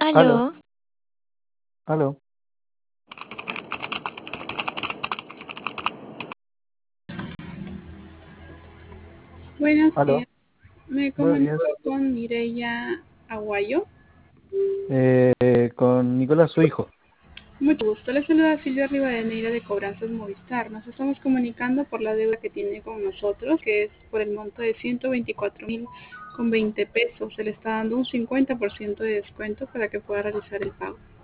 Aló, Aló, aló, Buenos días, aló. me Buenos comunico días. con Mireya Aguayo. Con Nicolás, su hijo. Mucho gusto, le saluda Silvia Rivadeneira de Cobranzas Movistar. Nos estamos comunicando por la deuda que tiene con nosotros, que es por el monto de 124.000 con 20 pesos. Se le está dando un 50% de descuento para que pueda realizar el pago.